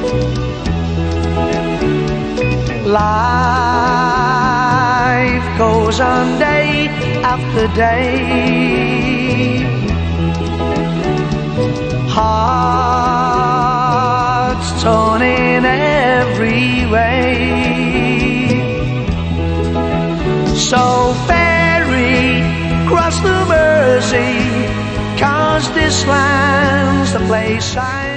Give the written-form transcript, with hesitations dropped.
Life goes on day after day. Hearts torn in every way. So ferry cross the Mersey, 'cause this land's the place I